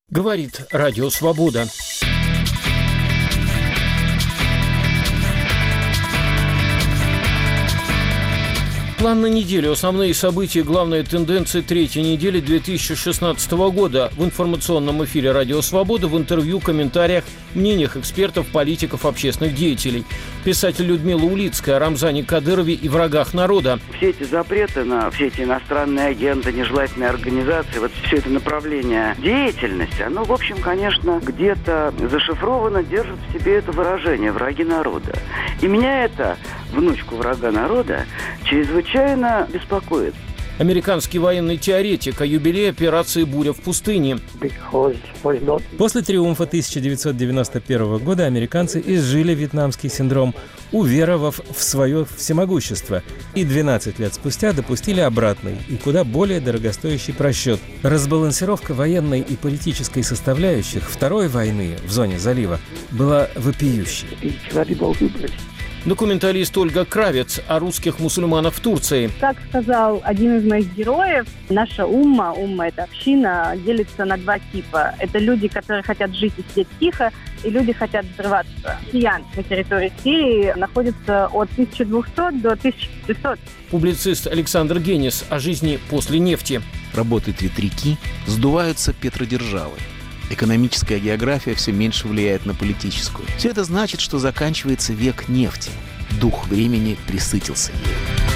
Говорит Радио Свобода. План на неделю. Основные события, главные тенденции третьей недели 2016 года. В информационном эфире «Радио Свобода», в интервью, комментариях, мнениях экспертов, политиков, общественных деятелей. Писатель Людмила Улицкая о Рамзане Кадырове и врагах народа. Все эти запреты на все эти иностранные агенты, нежелательные организации, вот все это направление деятельности, оно, в общем, конечно, где-то зашифровано, держит в себе это выражение «враги народа». И меня это, внучку врага народа, чрезвычайно беспокоит. Американский военный теоретик о юбилее операции «Буря в пустыне». После триумфа 1991 года американцы изжили вьетнамский синдром, уверовав в свое всемогущество. И 12 лет спустя допустили обратный и куда более дорогостоящий просчет. Разбалансировка военной и политической составляющих Второй войны в зоне залива была вопиющей. Документалист Ольга Кравец о русских мусульманах в Турции. Как сказал один из моих героев, наша умма – это община, делится на два типа. Это люди, которые хотят жить и сидеть тихо, и люди хотят взрываться. Россиян на территории Сирии находится от 1200 до 1500. Публицист Александр Генис о жизни после нефти. Работают ветряки, сдуваются петродержавы. Экономическая география все меньше влияет на политическую. Все это значит, что заканчивается век нефти. Дух времени пресытился ею.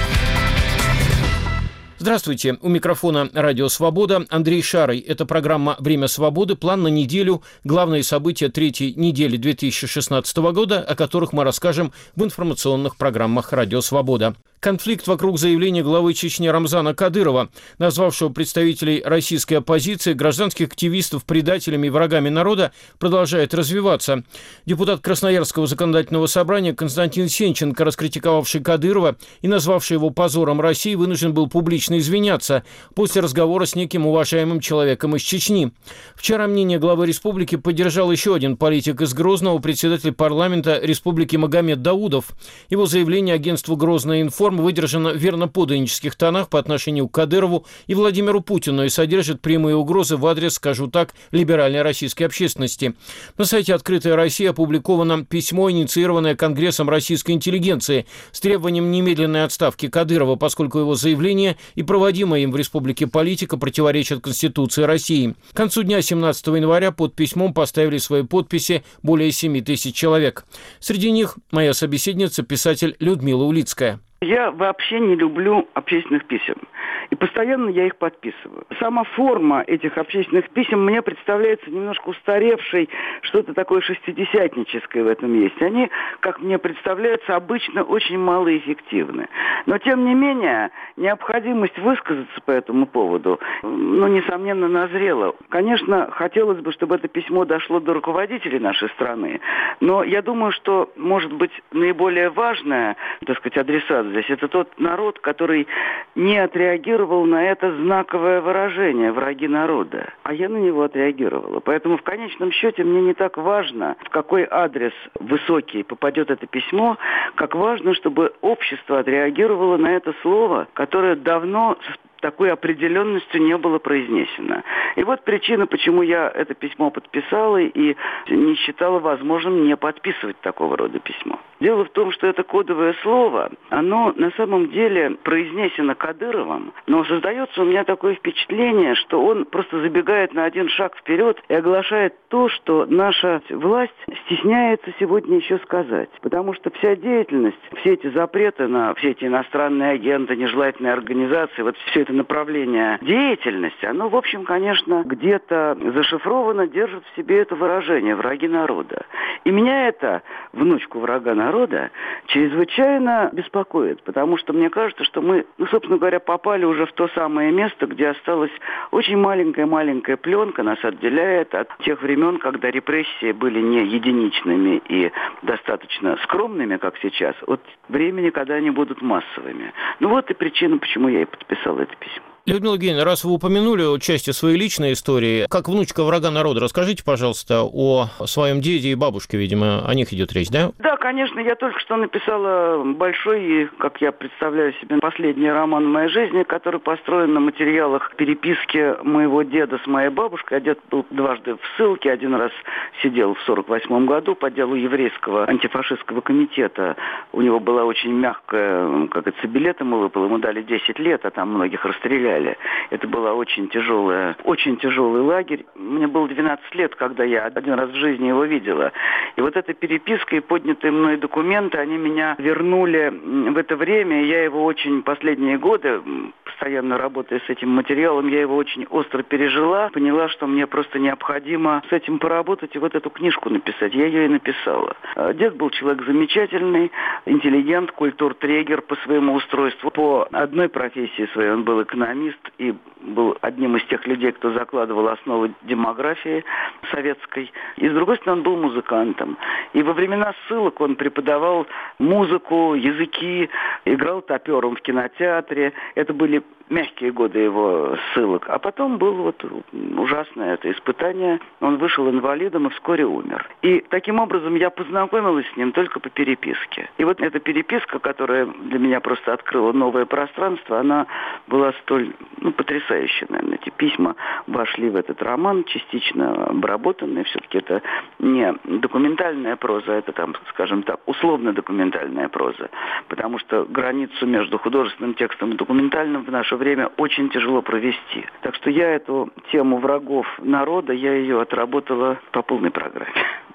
Здравствуйте. У микрофона «Радио Свобода» Андрей Шарый. Это программа «Время свободы». План на неделю. Главные события третьей недели 2016 года, о которых мы расскажем в информационных программах «Радио Свобода». Конфликт вокруг заявления главы Чечни Рамзана Кадырова, назвавшего представителей российской оппозиции, гражданских активистов предателями и врагами народа, продолжает развиваться. Депутат Красноярского законодательного собрания Константин Сенченко, раскритиковавший Кадырова и назвавший его позором России, вынужден был публично извиняться после разговора с неким уважаемым человеком из Чечни. Вчера мнение главы республики поддержал еще один политик из Грозного, председатель парламента республики Магомед Даудов. Его заявление агентству «Грозная информ» выдержано в верноподданнических тонах по отношению к Кадырову и Владимиру Путину и содержит прямые угрозы в адрес, скажу так, либеральной российской общественности. На сайте «Открытая Россия» опубликовано письмо, инициированное Конгрессом российской интеллигенции с требованием немедленной отставки Кадырова, поскольку его заявление и проводимая им в республике политика противоречат Конституции России. К концу дня 17 января под письмом поставили свои подписи более 7 тысяч человек. Среди них моя собеседница, писатель Людмила Улицкая. Я вообще не люблю общественных писем. И постоянно я их подписываю. Сама форма этих общественных писем мне представляется немножко устаревшей, что-то такое шестидесятническое в этом есть. Они, как мне представляются, обычно очень малоэффективны. Но, тем не менее, необходимость высказаться по этому поводу, несомненно, назрела. Конечно, хотелось бы, чтобы это письмо дошло до руководителей нашей страны. Но я думаю, что, может быть, наиболее важное, адресат здесь, это тот народ, который не отреагировал на это знаковое выражение «враги народа». А я на него отреагировала. Поэтому в конечном счете мне не так важно, в какой адрес высокий попадет это письмо, как важно, чтобы общество отреагировало на это слово, которое давно такой определенностью не было произнесено. И вот причина, почему я это письмо подписала и не считала возможным не подписывать такого рода письмо. Дело в том, что это кодовое слово, оно на самом деле произнесено Кадыровым, но создается у меня такое впечатление, что он просто забегает на один шаг вперед и оглашает то, что наша власть стесняется сегодня еще сказать. Потому что вся деятельность, все эти запреты на все эти иностранные агенты, нежелательные организации, вот все это направление деятельности, оно, в общем, конечно, где-то зашифровано, держит в себе это выражение «враги народа». И меня это, внучку врага народа, чрезвычайно беспокоит, потому что мне кажется, что мы, собственно говоря, попали уже в то самое место, где осталась очень маленькая пленка, нас отделяет от тех времен, когда репрессии были не единичными и достаточно скромными, как сейчас, от времени, когда они будут массовыми. Вот и причина, почему я и подписал это письмо. Людмила Евгеньевна, раз вы упомянули части своей личной истории, как внучка врага народа, расскажите, пожалуйста, о своем деде и бабушке, видимо, о них идет речь, да? Да, конечно, я только что написала большой, как я представляю себе, последний роман в моей жизни, который построен на материалах переписки моего деда с моей бабушкой. А дед был дважды в ссылке, один раз сидел в 1948 году по делу еврейского антифашистского комитета. У него была очень мягкая, как говорится, билет ему выпал, ему дали 10 лет, а там многих расстреляли. Это была очень тяжелый лагерь. Мне было 12 лет, когда я один раз в жизни его видела. И вот эта переписка и поднятые мной документы, они меня вернули в это время. Я его очень последние годы, постоянно работая с этим материалом, я его очень остро пережила. Поняла, что мне просто необходимо с этим поработать и вот эту книжку написать. Я ее и написала. Дед был человек замечательный, интеллигент, культуртрегер по своему устройству. По одной профессии своей он был экономист и был одним из тех людей, кто закладывал основы демографии советской. И, с другой стороны, он был музыкантом. И во времена ссылок он преподавал музыку, языки, играл топером в кинотеатре. Это были мягкие годы его ссылок. А потом было вот ужасное это испытание. Он вышел инвалидом и вскоре умер. И таким образом я познакомилась с ним только по переписке. И вот эта переписка, которая для меня просто открыла новое пространство, она была столь потрясающая, наверное. Эти письма вошли в этот роман, частично обработанные. Все-таки это не документальная проза, это там, скажем так, условно-документальная проза. Потому что границу между художественным текстом и документальным в наше время очень тяжело провести. Так что я эту тему врагов народа, я ее отработала по полной программе.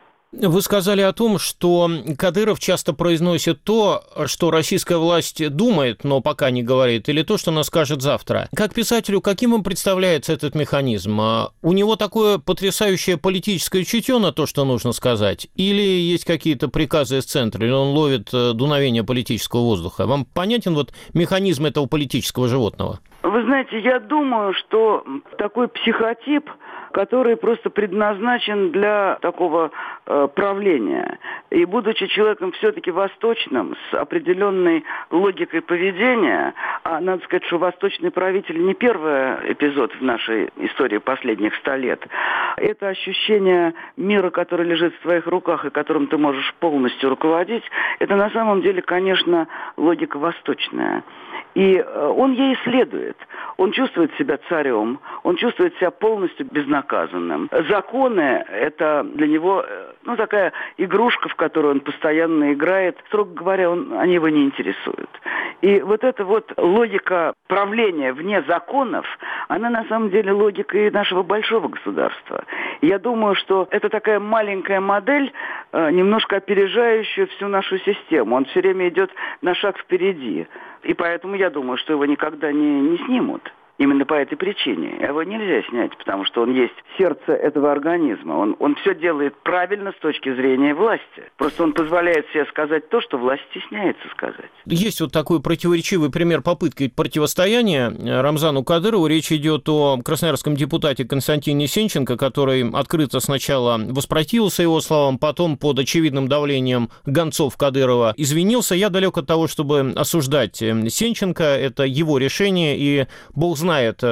Вы сказали о том, что Кадыров часто произносит то, что российская власть думает, но пока не говорит, или то, что она скажет завтра. Как писателю, каким вам представляется этот механизм? У него такое потрясающее политическое чутье на то, что нужно сказать? Или есть какие-то приказы из центра, или он ловит дуновение политического воздуха? Вам понятен вот механизм этого политического животного? Вы знаете, я думаю, что такой психотип, который просто предназначен для такого правления. И будучи человеком все-таки восточным, с определенной логикой поведения, а надо сказать, что восточный правитель не первый эпизод в нашей истории последних 100 лет. Это ощущение мира, который лежит в твоих руках и которым ты можешь полностью руководить, это на самом деле, конечно, логика восточная. И он ей следует. Он чувствует себя царем, он чувствует себя полностью безнаказанным. Законы – это для него такая игрушка, в которую он постоянно играет. Строго говоря, они его не интересуют. И вот эта вот логика правления вне законов, она на самом деле логика и нашего большого государства. И я думаю, что это такая маленькая модель, немножко опережающая всю нашу систему. Он все время идет на шаг впереди. И поэтому я думаю, что его никогда не снимут. Именно по этой причине. Его нельзя снять, потому что он есть сердце этого организма. Он все делает правильно с точки зрения власти. Просто он позволяет себе сказать то, что власть стесняется сказать. Есть вот такой противоречивый пример попытки противостояния Рамзану Кадырову. Речь идет о красноярском депутате Константине Сенченко, который открыто сначала воспротивился его словам, потом под очевидным давлением гонцов Кадырова извинился. Я далек от того, чтобы осуждать Сенченко. Это его решение, и Бог знает,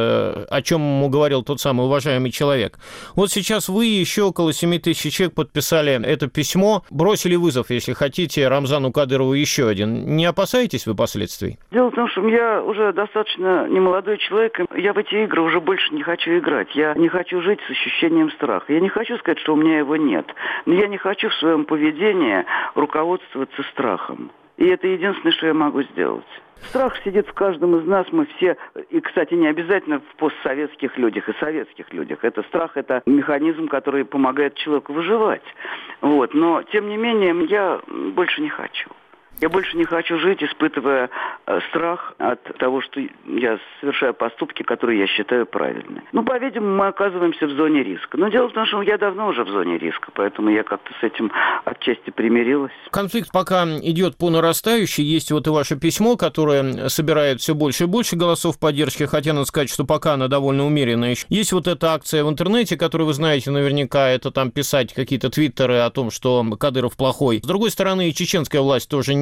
о чем ему говорил тот самый уважаемый человек. Вот сейчас вы и еще около 7 тысяч человек подписали это письмо, бросили вызов, если хотите, Рамзану Кадырову еще один. Не опасаетесь вы последствий? Дело в том, что я уже достаточно немолодой человек, и я в эти игры уже больше не хочу играть. Я не хочу жить с ощущением страха. Я не хочу сказать, что у меня его нет, но я не хочу в своем поведении руководствоваться страхом. И это единственное, что я могу сделать. Страх сидит в каждом из нас, мы все, и, кстати, не обязательно в постсоветских людях и советских людях. Это страх, это механизм, который помогает человеку выживать. Вот. Но, тем не менее, я больше не хочу. Я больше не хочу жить, испытывая страх от того, что я совершаю поступки, которые я считаю правильными. По-видимому, мы оказываемся в зоне риска. Но дело в том, что я давно уже в зоне риска, поэтому я как-то с этим отчасти примирилась. Конфликт пока идет по нарастающей. Есть вот и ваше письмо, которое собирает все больше и больше голосов поддержки, хотя надо сказать, что пока она довольно умеренная. Есть вот эта акция в интернете, которую вы знаете наверняка, это там писать какие-то твиттеры о том, что Кадыров плохой. С другой стороны, и чеченская власть тоже не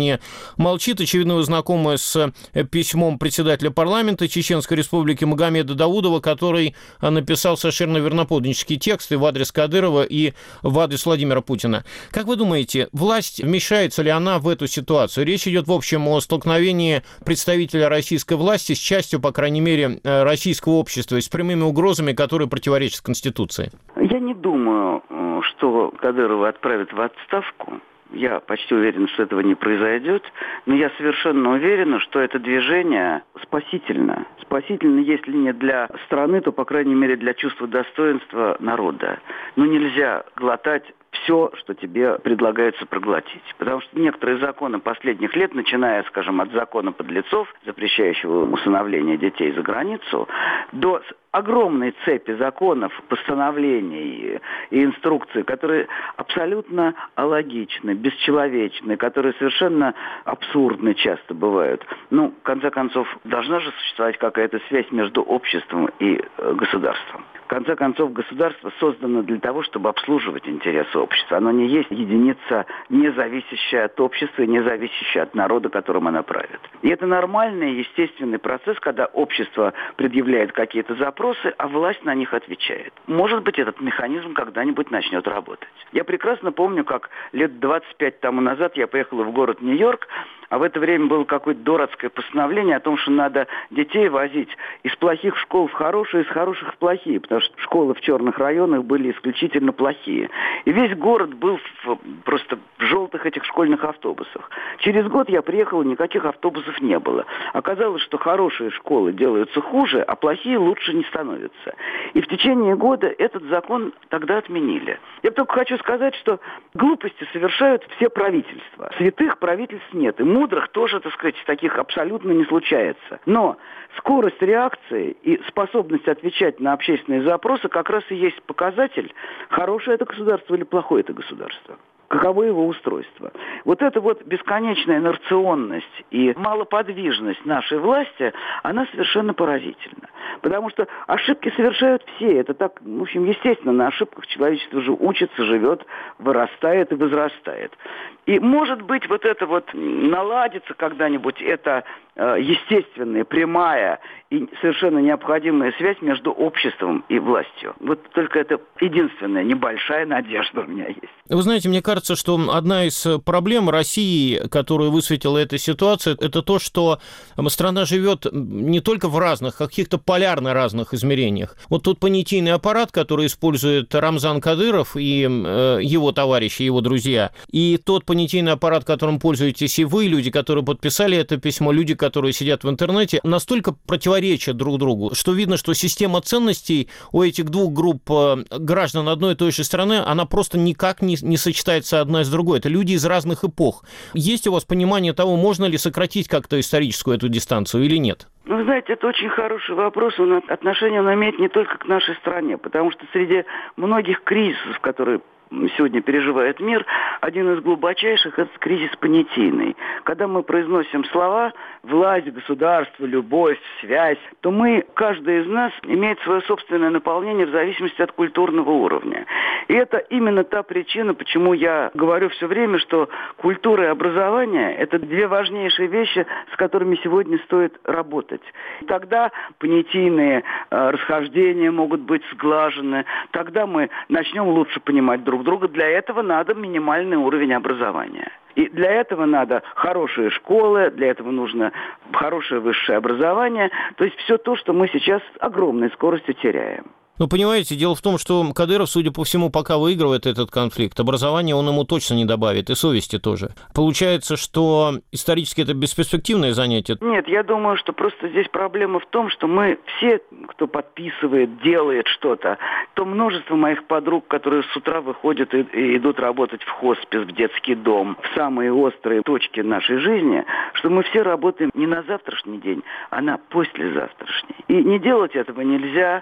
не молчит. Очевидно, вы знакомы с письмом председателя парламента Чеченской Республики Магомеда Даудова, который написал совершенно верноподданнические тексты в адрес Кадырова и в адрес Владимира Путина. Как вы думаете, власть вмешается ли она в эту ситуацию? Речь идет, в общем, о столкновении представителя российской власти с частью, по крайней мере, российского общества, и с прямыми угрозами, которые противоречат Конституции. Я не думаю, что Кадырова отправят в отставку. Я почти уверен, что этого не произойдет, но я совершенно уверена, что это движение спасительно. Спасительно, если не для страны, то, по крайней мере, для чувства достоинства народа. Но нельзя глотать все, что тебе предлагается проглотить. Потому что некоторые законы последних лет, начиная, скажем, от закона подлецов, запрещающего усыновление детей за границу, до огромной цепи законов, постановлений и инструкций, которые абсолютно алогичны, бесчеловечны, которые совершенно абсурдны часто бывают. Ну, в конце концов, должна же существовать какая-то связь между обществом и государством. В конце концов, государство создано для того, чтобы обслуживать интересы общества. Оно не есть единица, не зависящая от общества и не зависящая от народа, которым она правит. И это нормальный, естественный процесс, когда общество предъявляет какие-то запросы, а власть на них отвечает. Может быть, этот механизм когда-нибудь начнет работать. Я прекрасно помню, как лет 25 тому назад я поехала в город Нью-Йорк, а в это время было какое-то дурацкое постановление о том, что надо детей возить из плохих школ в хорошие, из хороших в плохие, потому что школы в черных районах были исключительно плохие. И весь город был просто в желтых этих школьных автобусах. Через год я приехала, никаких автобусов не было. Оказалось, что хорошие школы делаются хуже, а плохие лучше не становятся. И в течение года этот закон тогда отменили. Я только хочу сказать, что глупости совершают все правительства. Святых правительств нет. И мудрых тоже, так сказать, таких абсолютно не случается. Но скорость реакции и способность отвечать на общественные запросы как раз и есть показатель, хорошее это государство или плохое это государство. Каково его устройство. Вот эта вот бесконечная инерционность и малоподвижность нашей власти, она совершенно поразительна. Потому что ошибки совершают все. Это так, в общем, естественно, на ошибках человечество же учится, живет, вырастает и возрастает. И, может быть, вот это вот наладится когда-нибудь, это естественная, прямая и совершенно необходимая связь между обществом и властью. Вот только это единственная небольшая надежда у меня есть. Вы знаете, мне кажется, что одна из проблем России, которую высветила эта ситуация, это то, что страна живет не только в разных, а каких-то полярно разных измерениях. Вот тот понятийный аппарат, который использует Рамзан Кадыров и его товарищи, его друзья, и тот понятийный аппарат, которым пользуетесь и вы, люди, которые подписали это письмо, люди, которые сидят в интернете, настолько противоречат друг другу, что видно, что система ценностей у этих двух групп граждан одной и той же страны, она просто никак не сочетается одна с другой. Это люди из разных эпох. Есть у вас понимание того, можно ли сократить как-то историческую эту дистанцию или нет? Ну, вы знаете, это очень хороший вопрос. Отношение он имеет не только к нашей стране, потому что среди многих кризисов, которые сегодня переживает мир, один из глубочайших – это кризис понятийный. Когда мы произносим слова «власть», «государство», «любовь», «связь», то каждый из нас имеет свое собственное наполнение в зависимости от культурного уровня. И это именно та причина, почему я говорю все время, что культура и образование – это две важнейшие вещи, с которыми сегодня стоит работать. Тогда понятийные расхождения могут быть сглажены, тогда мы начнем лучше понимать друг друга. Для этого надо минимальный уровень образования. И для этого надо хорошие школы, для этого нужно хорошее высшее образование. То есть все то, что мы сейчас с огромной скоростью теряем. Ну, понимаете, дело в том, что Кадыров, судя по всему, пока выигрывает этот конфликт, образование он ему точно не добавит, и совести тоже. Получается, что исторически это бесперспективное занятие? Нет, я думаю, что просто здесь проблема в том, что мы все, кто подписывает, делает что-то, то множество моих подруг, которые с утра выходят и идут работать в хоспис, в детский дом, в самые острые точки нашей жизни, что мы все работаем не на завтрашний день, а на послезавтрашний. И не делать этого нельзя.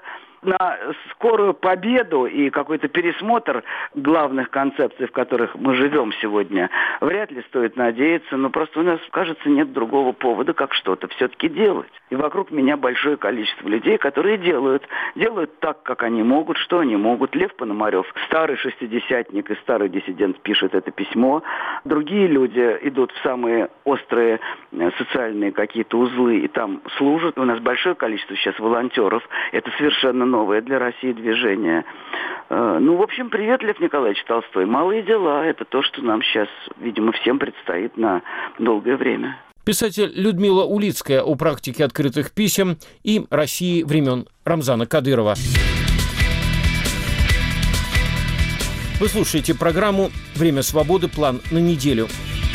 на скорую победу и какой-то пересмотр главных концепций, в которых мы живем сегодня, вряд ли стоит надеяться, но просто у нас, кажется, нет другого повода, как что-то все-таки делать. И вокруг меня большое количество людей, которые делают так, как они могут, что они могут. Лев Пономарев, старый шестидесятник и старый диссидент, пишет это письмо. Другие люди идут в самые острые социальные какие-то узлы и там служат. У нас большое количество сейчас волонтеров. Это совершенно новое для России движение. В общем, привет, Лев Николаевич Толстой. Малые дела – это то, что нам сейчас, видимо, всем предстоит на долгое время. Писатель Людмила Улицкая о практике открытых писем и России времен Рамзана Кадырова. Вы слушаете программу «Время свободы. План на неделю».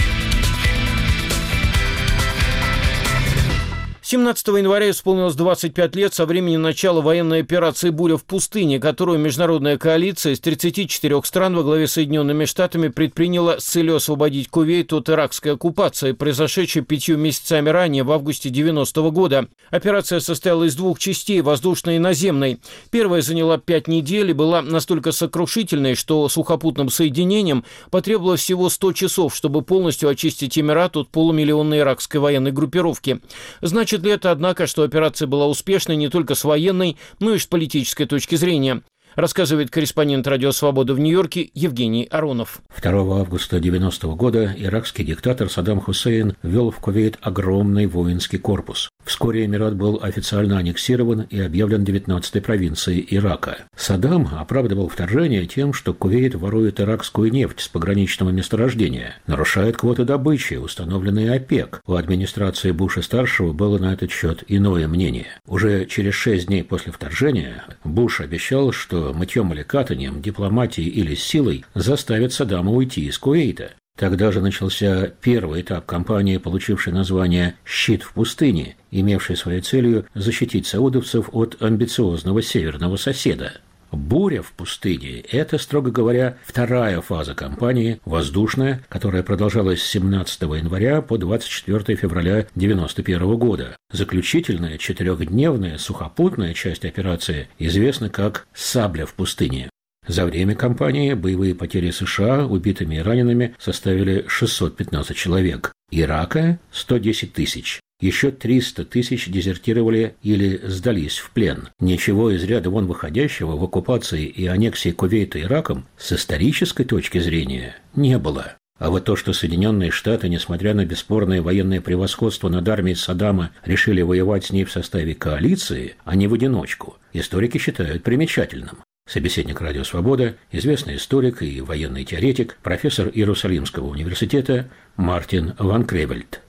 17 января исполнилось 25 лет со времени начала военной операции «Буря в пустыне», которую международная коалиция из 34 стран во главе с Соединенными Штатами предприняла с целью освободить Кувейт от иракской оккупации, произошедшей 5 месяцами ранее, в августе 90-го года. Операция состояла из двух частей – воздушной и наземной. Первая заняла 5 недель и была настолько сокрушительной, что сухопутным соединением потребовалось всего 100 часов, чтобы полностью очистить Эмират от полумиллионной иракской военной группировки. Значит ли это, однако, что операция была успешной не только с военной, но и с политической точки зрения? Рассказывает корреспондент «Радио Свобода» в Нью-Йорке Евгений Аронов. 2 августа 90-го года иракский диктатор Саддам Хусейн ввел в Кувейт огромный воинский корпус. Вскоре Эмират был официально аннексирован и объявлен 19-й провинцией Ирака. Саддам оправдывал вторжение тем, что Кувейт ворует иракскую нефть с пограничного месторождения, нарушает квоты добычи, установленные ОПЕК. У администрации Буша-старшего было на этот счет иное мнение. Уже через 6 дней после вторжения Буш обещал, что мытьем или катанием, дипломатией или силой заставит Саддама уйти из Кувейта. Тогда же начался первый этап кампании, получившей название «Щит в пустыне», имевший своей целью защитить саудовцев от амбициозного северного соседа. «Буря в пустыне» – это, строго говоря, вторая фаза кампании, воздушная, которая продолжалась с 17 января по 24 февраля 1991 года. Заключительная, 4-дневная сухопутная часть операции известна как «Сабля в пустыне». За время кампании боевые потери США убитыми и ранеными составили 615 человек, Ирака – 110 тысяч. Еще 300 тысяч дезертировали или сдались в плен. Ничего из ряда вон выходящего в оккупации и аннексии Кувейта Ираком с исторической точки зрения не было. А вот то, что Соединенные Штаты, несмотря на бесспорное военное превосходство над армией Саддама, решили воевать с ней в составе коалиции, а не в одиночку, историки считают примечательным. Собеседник «Радио Свобода», известный историк и военный теоретик, профессор Иерусалимского университета Мартин Ван Кревельд.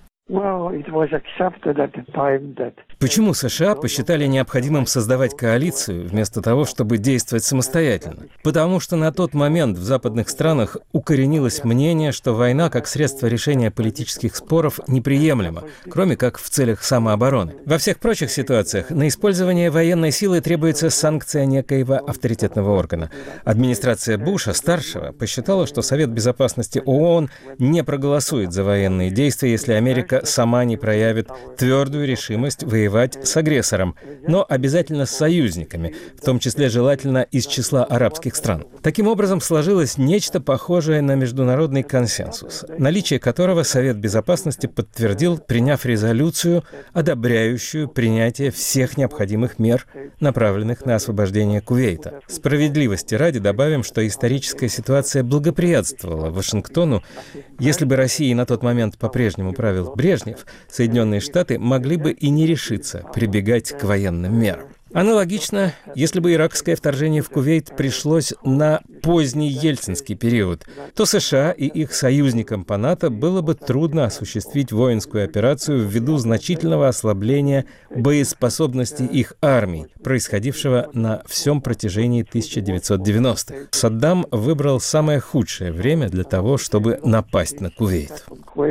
Почему США посчитали необходимым создавать коалицию вместо того, чтобы действовать самостоятельно? Потому что на тот момент в западных странах укоренилось мнение, что война как средство решения политических споров неприемлема, кроме как в целях самообороны. Во всех прочих ситуациях на использование военной силы требуется санкция некоего авторитетного органа. Администрация Буша-старшего посчитала, что Совет Безопасности ООН не проголосует за военные действия, если Америка сама не проявит твердую решимость воевать с агрессором, но обязательно с союзниками, в том числе желательно из числа арабских стран. Таким образом, сложилось нечто похожее на международный консенсус, наличие которого Совет Безопасности подтвердил, приняв резолюцию, одобряющую принятие всех необходимых мер, направленных на освобождение Кувейта. Справедливости ради добавим, что историческая ситуация благоприятствовала Вашингтону. Если бы Россией на тот момент по-прежнему правил Брежнев, Соединенные Штаты могли бы и не решиться прибегать к военным мерам. Аналогично, если бы иракское вторжение в Кувейт пришлось на поздний ельцинский период, то США и их союзникам по НАТО было бы трудно осуществить воинскую операцию ввиду значительного ослабления боеспособности их армий, происходившего на всем протяжении 1990-х. Саддам выбрал самое худшее время для того, чтобы напасть на Кувейт.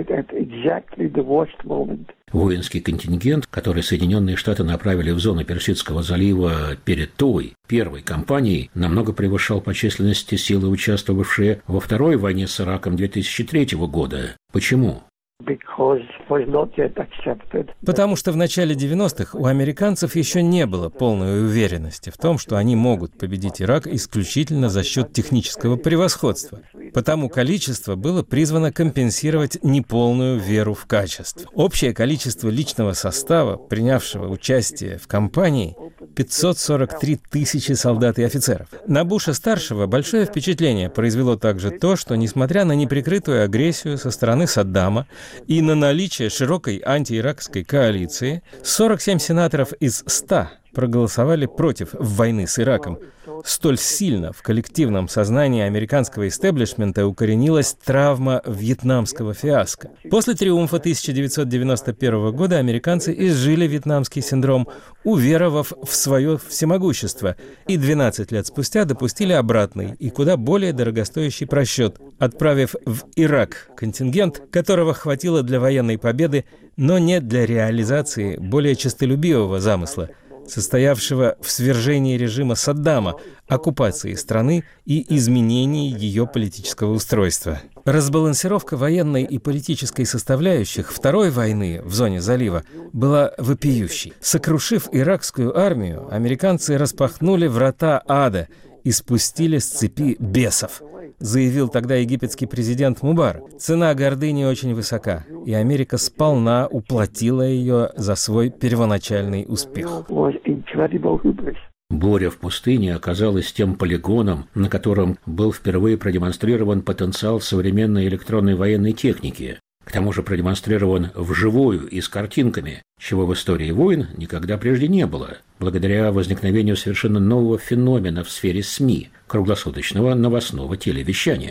Воинский контингент, который Соединенные Штаты направили в зону Персидского залива перед той, первой кампанией, намного превышал по численности силы, участвовавшие во второй войне с Ираком 2003 года. Почему? Потому что в начале 90-х у американцев еще не было полной уверенности в том, что они могут победить Ирак исключительно за счет технического превосходства. Потому количество было призвано компенсировать неполную веру в качество. Общее количество личного состава, принявшего участие в кампании, 543 тысячи солдат и офицеров. На Буша-старшего большое впечатление произвело также то, что, несмотря на неприкрытую агрессию со стороны Саддама и на наличие широкой антииракской коалиции, 47 сенаторов из 100 проголосовали против войны с Ираком. Столь сильно в коллективном сознании американского истеблишмента укоренилась травма вьетнамского фиаско. После триумфа 1991 года американцы изжили вьетнамский синдром, уверовав в свое всемогущество, и 12 лет спустя допустили обратный и куда более дорогостоящий просчет, отправив в Ирак контингент, которого хватило для военной победы, но не для реализации более честолюбивого замысла, состоявшего в свержении режима Саддама, оккупации страны и изменении ее политического устройства. Разбалансировка военной и политической составляющих Второй войны в зоне залива была вопиющей. Сокрушив иракскую армию, американцы распахнули врата ада и спустили с цепи бесов, заявил тогда египетский президент Мубарак. Цена гордыни очень высока, и Америка сполна уплатила ее за свой первоначальный успех. Буря в пустыне оказалась тем полигоном, на котором был впервые продемонстрирован потенциал современной электронной военной техники. К тому же продемонстрирован вживую и с картинками, чего в истории войн никогда прежде не было, благодаря возникновению совершенно нового феномена в сфере СМИ – круглосуточного новостного телевещания.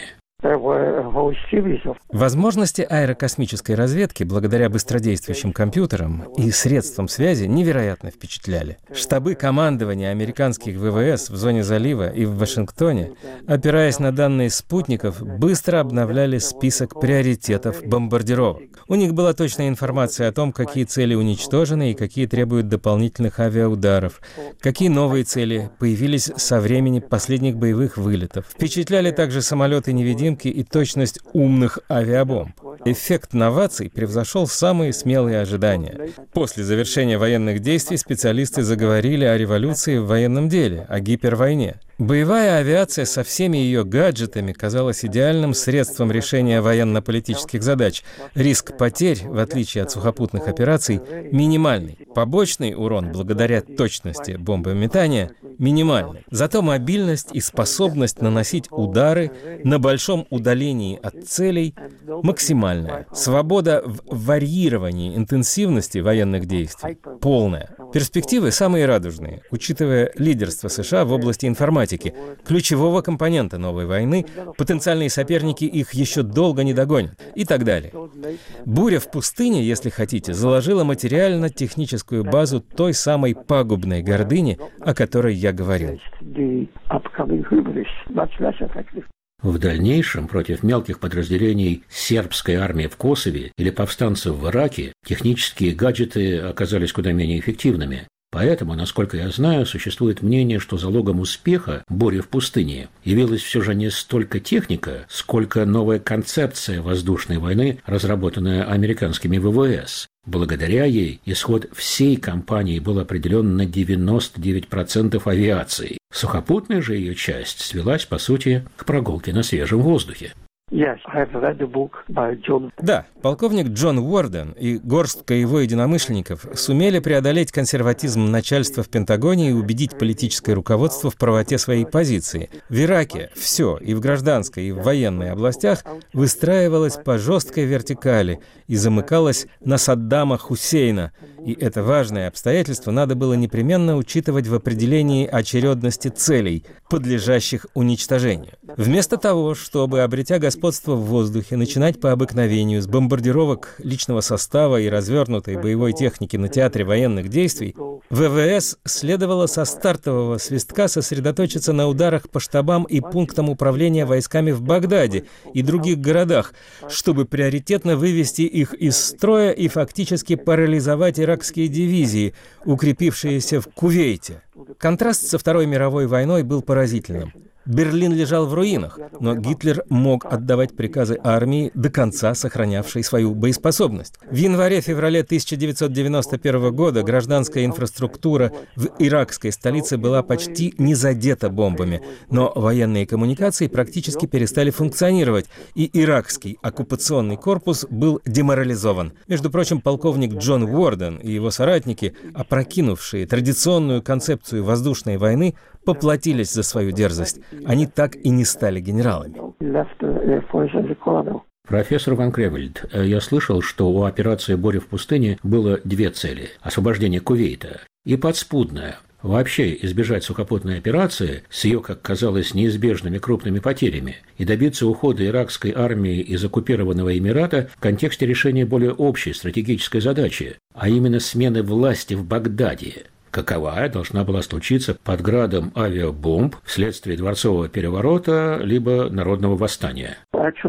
Возможности аэрокосмической разведки благодаря быстродействующим компьютерам и средствам связи невероятно впечатляли. Штабы командования американских ВВС в зоне залива и в Вашингтоне, опираясь на данные спутников, быстро обновляли список приоритетов бомбардировок. У них была точная информация о том, какие цели уничтожены и какие требуют дополнительных авиаударов, какие новые цели появились со времени последних боевых вылетов. Впечатляли также самолеты-невидимки и точность умных авиабомб. Эффект новаций превзошел самые смелые ожидания. После завершения военных действий специалисты заговорили о революции в военном деле, о гипервойне. Боевая авиация со всеми ее гаджетами казалась идеальным средством решения военно-политических задач. Риск потерь, в отличие от сухопутных операций, минимальный. Побочный урон, благодаря точности бомбометания, минимальный. Зато мобильность и способность наносить удары на большом удалении от целей максимальная. Свобода в варьировании интенсивности военных действий полная. Перспективы самые радужные, учитывая лидерство США в области информатики, ключевого компонента новой войны, потенциальные соперники их еще долго не догонят и так далее. Буря в пустыне, если хотите, заложила материально-техническую базу той самой пагубной гордыни, о которой я говорил. В дальнейшем против мелких подразделений сербской армии в Косове или повстанцев в Ираке технические гаджеты оказались куда менее эффективными. Поэтому, насколько я знаю, существует мнение, что залогом успеха бури в пустыне явилась все же не столько техника, сколько новая концепция воздушной войны, разработанная американскими ВВС. Благодаря ей исход всей кампании был определен на 99% авиации. Сухопутная же ее часть свелась, по сути, к прогулке на свежем воздухе. Да, полковник Джон Уорден и горстка его единомышленников сумели преодолеть консерватизм начальства в Пентагоне и убедить политическое руководство в правоте своей позиции. В Ираке все, и в гражданской, и в военной областях, выстраивалось по жесткой вертикали и замыкалось на Саддама Хусейна. И это важное обстоятельство надо было непременно учитывать в определении очередности целей, подлежащих уничтожению. Вместо того, чтобы, обретя господство в воздухе, начинать по обыкновению с бомбардировок личного состава и развернутой боевой техники на театре военных действий, ВВС следовало со стартового свистка сосредоточиться на ударах по штабам и пунктам управления войсками в Багдаде и других городах, чтобы приоритетно вывести их из строя и фактически парализовать иракские дивизии, укрепившиеся в Кувейте. Контраст со Второй мировой войной был поразительным. Берлин лежал в руинах, но Гитлер мог отдавать приказы армии, до конца сохранявшей свою боеспособность. В январе-феврале 1991 года гражданская инфраструктура в иракской столице была почти не задета бомбами, но военные коммуникации практически перестали функционировать, и иракский оккупационный корпус был деморализован. Между прочим, полковник Джон Уорден и его соратники, опрокинувшие традиционную концепцию воздушной войны, поплатились за свою дерзость. Они так и не стали генералами. Профессор Ван Кревельд, я слышал, что у операции «Буря в пустыне» было две цели – освобождение Кувейта и подспудная. Вообще избежать сухопутной операции с ее, как казалось, неизбежными крупными потерями и добиться ухода иракской армии из оккупированного Эмирата в контексте решения более общей стратегической задачи, а именно смены власти в Багдаде. Каковая должна была случиться под градом авиабомб вследствие дворцового переворота либо народного восстания.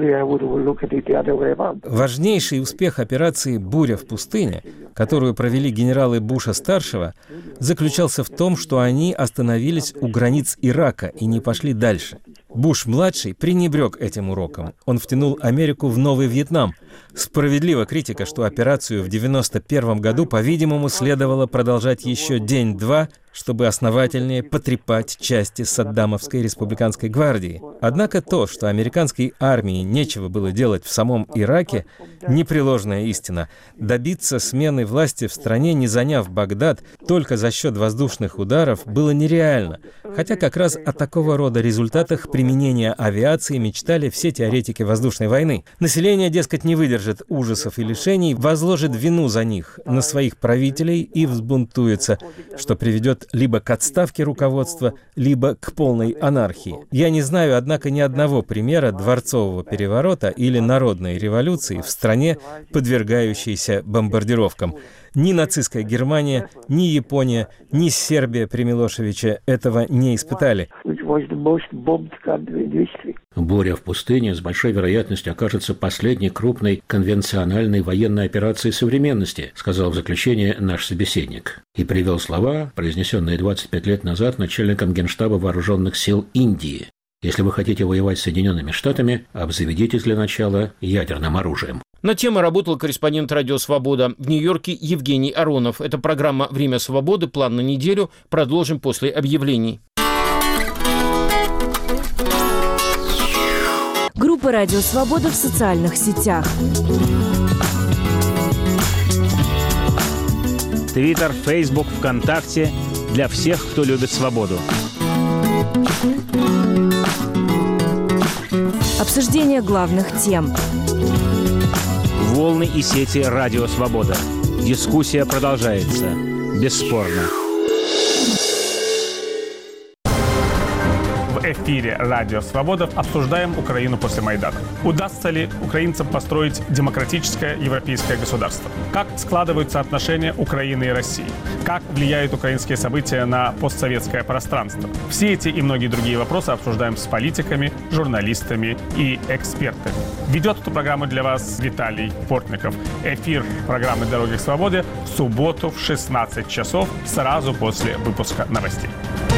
Важнейший успех операции «Буря в пустыне», которую провели генералы Буша-старшего, заключался в том, что они остановились у границ Ирака и не пошли дальше. Буш-младший пренебрег этим уроком. Он втянул Америку в Новый Вьетнам. Справедлива критика, что операцию в 1991 году, по-видимому, следовало продолжать еще день-два, чтобы основательнее потрепать части Саддамовской республиканской гвардии. Однако то, что американской армии нечего было делать в самом Ираке, непреложная истина. Добиться смены власти в стране, не заняв Багдад, только за счет воздушных ударов, было нереально. Хотя как раз о такого рода результатах применения авиации мечтали все теоретики воздушной войны. Население, дескать, не выдержит ужасов и лишений, возложит вину за них на своих правителей и взбунтуется, что приведет либо к отставке руководства, либо к полной анархии. Я не знаю, однако, ни одного примера дворцового переворота или народной революции в стране, подвергающейся бомбардировкам. Ни нацистская Германия, ни Япония, ни Сербия при Милошевиче этого не испытали. «Буря в пустыне» с большой вероятностью окажется последней крупной конвенциональной военной операцией современности, сказал в заключение наш собеседник. И привел слова, произнесенные 25 лет назад начальником Генштаба Вооруженных сил Индии. Если вы хотите воевать с Соединенными Штатами, обзаведитесь для начала ядерным оружием. Над темой работал корреспондент «Радио Свобода» в Нью-Йорке Евгений Аронов. Это программа «Время свободы». План на неделю. Продолжим после объявлений. Группа «Радио Свобода» в социальных сетях. Твиттер, Фейсбук, ВКонтакте. Для всех, кто любит свободу. Обсуждение главных тем. Волны и сети «Радио Свобода». Дискуссия продолжается. Бесспорно. В эфире «Радио Свобода» обсуждаем Украину после Майдана. Удастся ли украинцам построить демократическое европейское государство? Как складываются отношения Украины и России? Как влияют украинские события на постсоветское пространство? Все эти и многие другие вопросы обсуждаем с политиками, журналистами и экспертами. Ведет эту программу для вас Виталий Портников. Эфир программы «Дороги к свободе» в субботу в 16 часов, сразу после выпуска новостей.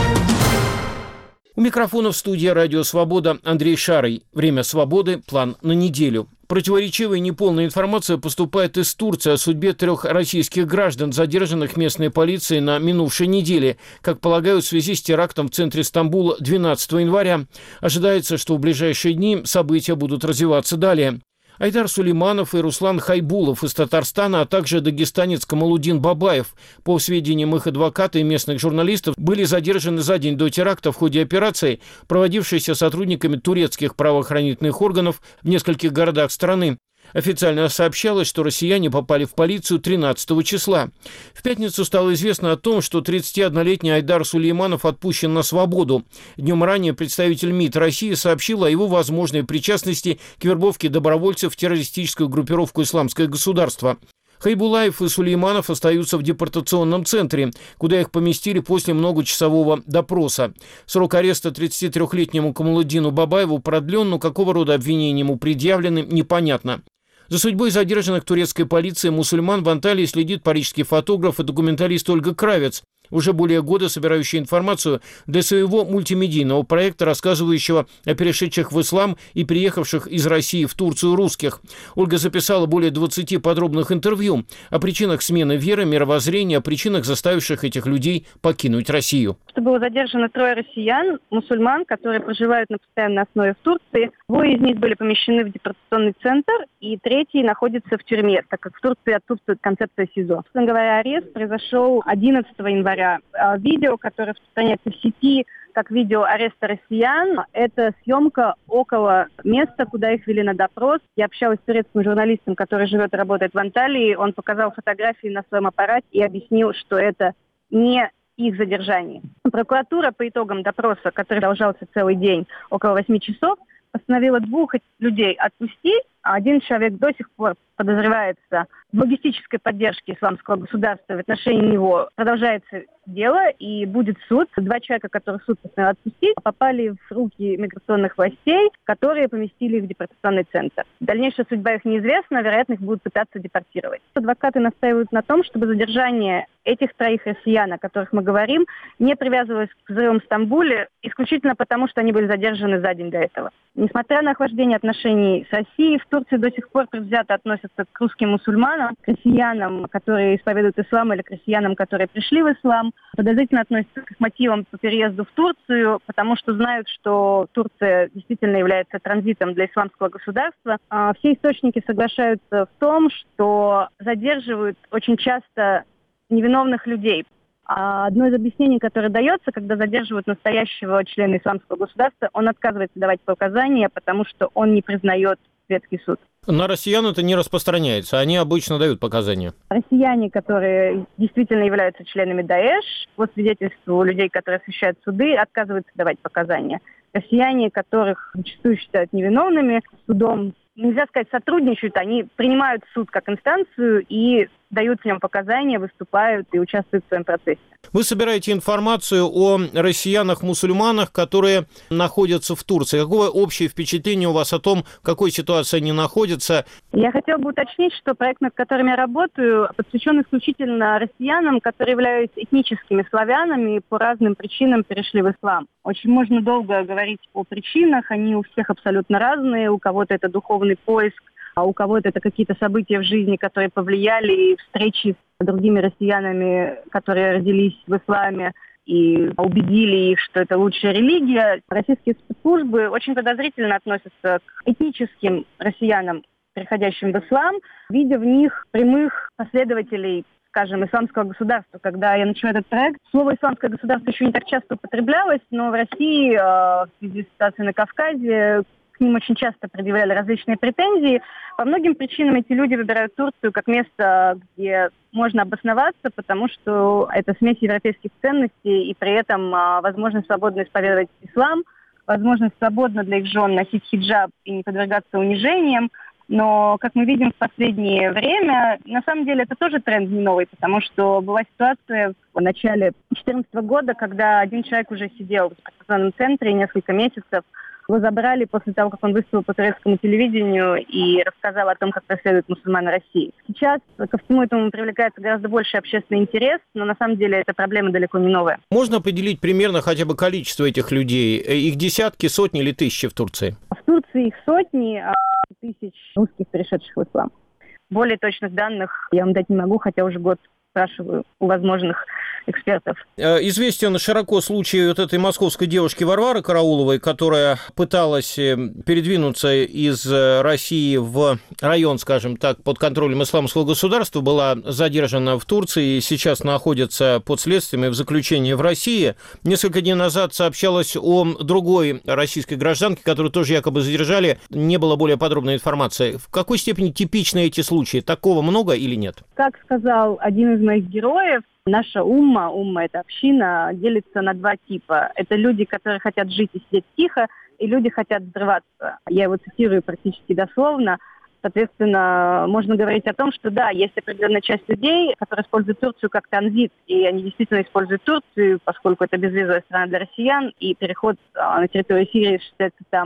У микрофона в студии «Радио Свобода» Андрей Шарый. Время свободы. План на неделю. Противоречивая и неполная информация поступает из Турции о судьбе 3 российских граждан, задержанных местной полицией на минувшей неделе, как полагают, в связи с терактом в центре Стамбула 12 января. Ожидается, что в ближайшие дни события будут развиваться далее. Айдар Сулейманов и Руслан Хайбулов из Татарстана, а также дагестанец Камалудин Бабаев, по сведениям их адвоката и местных журналистов, были задержаны за день до теракта в ходе операции, проводившейся сотрудниками турецких правоохранительных органов в нескольких городах страны. Официально сообщалось, что россияне попали в полицию 13 числа. В пятницу стало известно о том, что 31-летний Айдар Сулейманов отпущен на свободу. Днем ранее представитель МИД России сообщил о его возможной причастности к вербовке добровольцев в террористическую группировку «Исламское государство». Хайбулаев и Сулейманов остаются в депортационном центре, куда их поместили после многочасового допроса. Срок ареста 33-летнему Камалудину Бабаеву продлен, но какого рода обвинения ему предъявлены, непонятно. За судьбой задержанных турецкой полицией мусульман в Анталии следит парижский фотограф и документалист Ольга Кравец. уже более года собирающая информацию для своего мультимедийного проекта, рассказывающего о перешедших в ислам и приехавших из России в Турцию русских. Ольга записала более 20 подробных интервью о причинах смены веры, мировоззрения, о причинах, заставивших этих людей покинуть Россию. Было задержано 3 россиян, мусульман, которые проживают на постоянной основе в Турции. 2 из них были помещены в депортационный центр, и 3 находится в тюрьме, так как в Турции отсутствует концепция СИЗО. Собственно говоря, арест произошел 11 января. Видео, которое распространяется в сети как видео ареста россиян, это съемка около места, куда их вели на допрос. Я общалась с турецким журналистом, который живет и работает в Анталии. Он показал фотографии на своем аппарате и объяснил, что это не их задержание. Прокуратура по итогам допроса, который продолжался целый день, около 8 часов, постановила 2 людей отпустить, а 1 человек до сих пор подозревается в логистической поддержке исламского государства. В отношении него продолжается дело и будет суд. 2 человека, которых суд постановил отпустить, попали в руки миграционных властей, которые поместили их в депортационный центр. Дальнейшая судьба их неизвестна, вероятно, их будут пытаться депортировать. Адвокаты настаивают на том, чтобы задержание этих 3 россиян, о которых мы говорим, не привязывалось к взрывам в Стамбуле исключительно потому, что они были задержаны за день до этого. Несмотря на охлаждение отношений с Россией, в Турции до сих пор предвзято относятся к русским мусульманам, к россиянам, которые исповедуют ислам, или к россиянам, которые пришли в ислам. Подозрительно относятся к их мотивам по переезду в Турцию, потому что знают, что Турция действительно является транзитом для исламского государства. Все источники соглашаются в том, что задерживают очень часто невиновных людей. Одно из объяснений, которое дается, когда задерживают настоящего члена исламского государства, он отказывается давать показания, потому что он не признает светский суд. На россиян это не распространяется, они обычно дают показания. Россияне, которые действительно являются членами Даэш, по свидетельству людей, которые освещают суды, отказываются давать показания. Россияне, которых зачастую считают невиновными, судом, нельзя сказать, сотрудничают, они принимают суд как инстанцию и дают в нем показания, выступают и участвуют в своем процессе. Вы собираете информацию о россиянах-мусульманах, которые находятся в Турции. Какое общее впечатление у вас о том, в какой ситуации они находятся? Я хотела бы уточнить, что проект, над которым я работаю, посвящен исключительно россиянам, которые являются этническими славянами и по разным причинам перешли в ислам. Очень можно долго говорить о причинах, они у всех абсолютно разные. У кого-то это духовный поиск, а у кого-то это какие-то события в жизни, которые повлияли, и встречи с другими россиянами, которые родились в исламе, и убедили их, что это лучшая религия. Российские спецслужбы очень подозрительно относятся к этническим россиянам, переходящим в ислам, видя в них прямых последователей, скажем, исламского государства. Когда я начала этот проект, слово «исламское государство» еще не так часто употреблялось, но в России, в связи с ситуацией на Кавказе, к ним очень часто предъявляли различные претензии. По многим причинам эти люди выбирают Турцию как место, где можно обосноваться, потому что это смесь европейских ценностей и при этом возможность свободно исповедовать ислам, возможность свободно для их жен носить хиджаб и не подвергаться унижениям. Но, как мы видим в последнее время, на самом деле это тоже тренд не новый, потому что была ситуация в начале 2014 года, когда один человек уже сидел в депортационном центре несколько месяцев. Его забрали после того, как он выступил по турецкому телевидению и рассказал о том, как преследуют мусульман России. Сейчас ко всему этому привлекается гораздо больше общественный интерес, но на самом деле эта проблема далеко не новая. Можно определить примерно хотя бы количество этих людей? Их десятки, сотни или тысячи в Турции? В Турции их сотни, тысяч русских, перешедших в ислам. Более точных данных я вам дать не могу, хотя уже год спрашиваю у возможных экспертов. Известен широко случай вот этой московской девушки Варвары Карауловой, которая пыталась передвинуться из России в район, скажем так, под контролем исламского государства, была задержана в Турции и сейчас находится под следствием и в заключении в России. Несколько дней назад сообщалось о другой российской гражданке, которую тоже якобы задержали. Не было более подробной информации. В какой степени типичны эти случаи? Такого много или нет? Как сказал один из моих героев, наша умма – это община, делится на 2 типа. Это люди, которые хотят жить и сидеть тихо, и люди хотят взрываться. Я его цитирую практически дословно. Соответственно, можно говорить о том, что да, есть определенная часть людей, которые используют Турцию как транзит, и они действительно используют Турцию, поскольку это безвизовая страна для россиян, и переход на территорию Сирии осуществляется там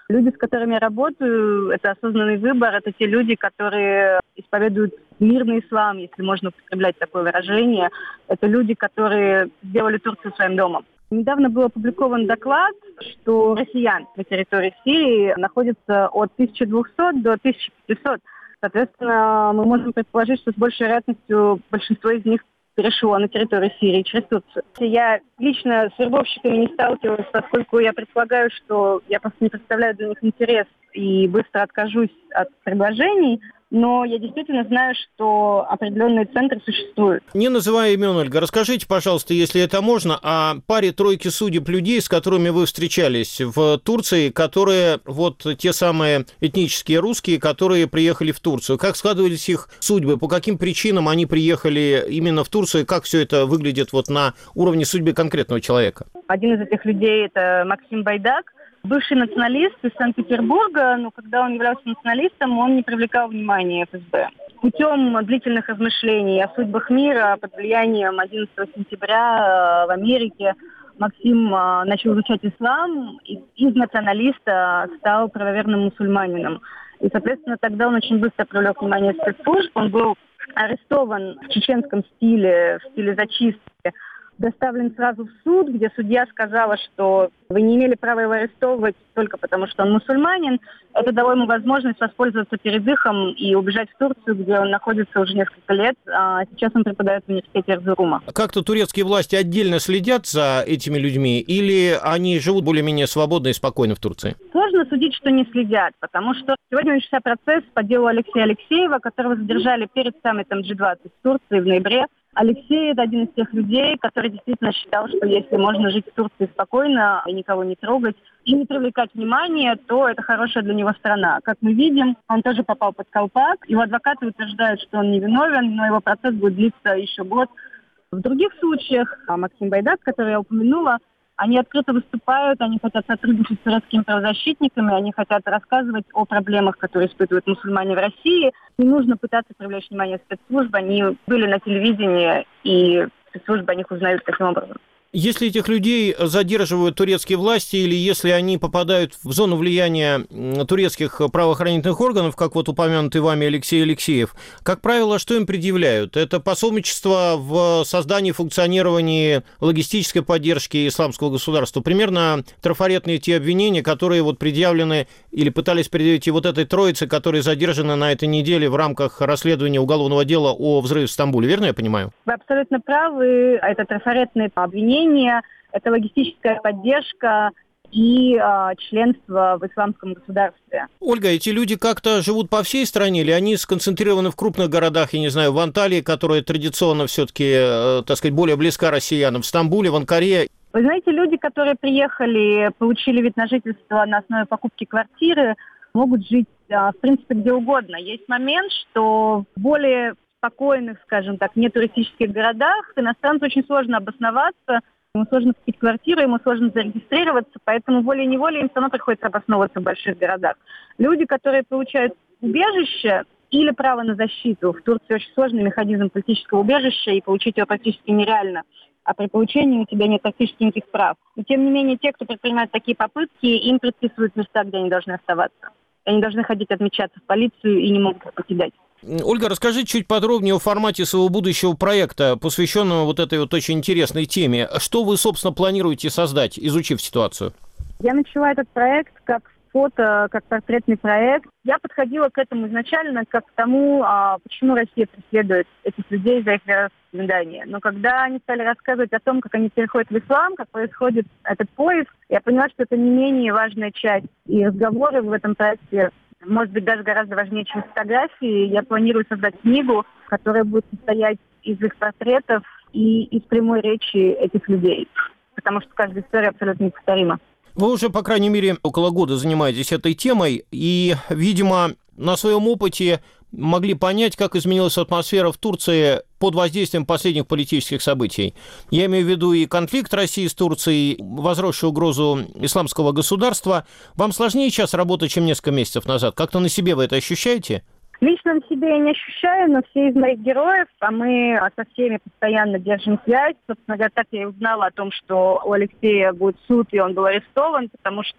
Люди, с которыми я работаю, это осознанный выбор, это те люди, которые исповедуют мирный ислам, если можно употреблять такое выражение. Это люди, которые сделали Турцию своим домом. Недавно был опубликован доклад, что россиян на территории Сирии находится от 1200 до 1500. Соответственно, мы можем предположить, что с большей вероятностью большинство из них перешло на территорию Сирии через Турцию. Я лично с вербовщиками не сталкивалась, поскольку я предполагаю, что я просто не представляю для них интерес и быстро откажусь от предложений. Но я действительно знаю, что определенные центры существуют. Не называя имен, Ольга, расскажите, пожалуйста, если это можно, о паре-тройке судеб людей, с которыми вы встречались в Турции, которые вот те самые этнические русские, которые приехали в Турцию. Как складывались их судьбы, по каким причинам они приехали именно в Турцию, как все это выглядит вот на уровне судьбы конкретного человека? Один из этих людей – это Максим Байдак, бывший националист из Санкт-Петербурга, но когда он являлся националистом, он не привлекал внимания ФСБ. Путем длительных размышлений о судьбах мира под влиянием 11 сентября в Америке Максим начал изучать ислам и из националиста стал правоверным мусульманином. И, соответственно, тогда он очень быстро привлек внимание спецслужб. Он был арестован в чеченском стиле, в стиле зачистки, доставлен сразу в суд, где судья сказала, что вы не имели права его арестовывать только потому, что он мусульманин. Это дало ему возможность воспользоваться передыхом и убежать в Турцию, где он находится уже несколько лет, а сейчас он преподает в университете Эрзурума. Как-то турецкие власти отдельно следят за этими людьми или они живут более-менее свободно и спокойно в Турции? Сложно судить, что не следят, потому что сегодня начался процесс по делу Алексея Алексеева, которого задержали перед саммитом G20 в Турции в ноябре. Алексей – это один из тех людей, который действительно считал, что если можно жить в Турции спокойно и никого не трогать, и не привлекать внимание, то это хорошая для него страна. Как мы видим, он тоже попал под колпак. Его адвокаты утверждают, что он невиновен, но его процесс будет длиться еще год. В других случаях, Максим Байдак, который я упомянула, они открыто выступают, они хотят сотрудничать с турецкими правозащитниками, они хотят рассказывать о проблемах, которые испытывают мусульмане в России. Не нужно пытаться привлечь внимание спецслужб, они были на телевидении, и спецслужбы о них узнают таким образом. Если этих людей задерживают турецкие власти или если они попадают в зону влияния турецких правоохранительных органов, как вот упомянутый вами Алексей Алексеев, как правило, что им предъявляют? Это пособничество в создании и функционировании логистической поддержки исламского государства. Примерно трафаретные те обвинения, которые вот предъявлены или пытались предъявить и вот этой троице, которая задержана на этой неделе в рамках расследования уголовного дела о взрыве в Стамбуле. Верно я понимаю? Вы абсолютно правы. Это трафаретные обвинения. Это логистическая поддержка и членство в исламском государстве. Ольга, эти люди как-то живут по всей стране или они сконцентрированы в крупных городах, я не знаю, в Анталии, которая традиционно все-таки, так сказать, более близка россиянам, в Стамбуле, в Анкаре? Вы знаете, люди, которые приехали, получили вид на жительство на основе покупки квартиры, могут жить, в принципе, где угодно. Есть момент, что в более спокойных, скажем так, нетуристических городах иностранцу очень сложно обосноваться, ему сложно купить квартиру, ему сложно зарегистрироваться, поэтому волей-неволей им все равно приходится обосновываться в больших городах. Люди, которые получают убежище или право на защиту, в Турции очень сложный механизм политического убежища, и получить его практически нереально, а при получении у тебя нет практически никаких прав. Но тем не менее, те, кто предпринимает такие попытки, им предписывают места, где они должны оставаться. Они должны ходить отмечаться в полицию и не могут их покидать. Ольга, расскажите чуть подробнее о формате своего будущего проекта, посвященного вот этой вот очень интересной теме. Что вы, собственно, планируете создать, изучив ситуацию? Я начала этот проект как фото, как портретный проект. Я подходила к этому изначально как к тому, почему Россия преследует этих людей за их вероисповедание. Но когда они стали рассказывать о том, как они переходят в ислам, как происходит этот поиск, я поняла, что это не менее важная часть. И разговоры в этом проекте, может быть, даже гораздо важнее, чем фотографии. Я планирую создать книгу, которая будет состоять из их портретов и из прямой речи этих людей. Потому что каждая история абсолютно неповторима. Вы уже, по крайней мере, около года занимаетесь этой темой, и, видимо, на своем опыте могли понять, как изменилась атмосфера в Турции под воздействием последних политических событий. Я имею в виду и конфликт России с Турцией, возросшую угрозу исламского государства. Вам сложнее сейчас работать, чем несколько месяцев назад? Как-то на себе вы это ощущаете? Лично на себе я не ощущаю, но все из моих героев, а мы со всеми постоянно держим связь. Собственно говоря, так я и узнала о том, что у Алексея будет суд, и он был арестован, потому что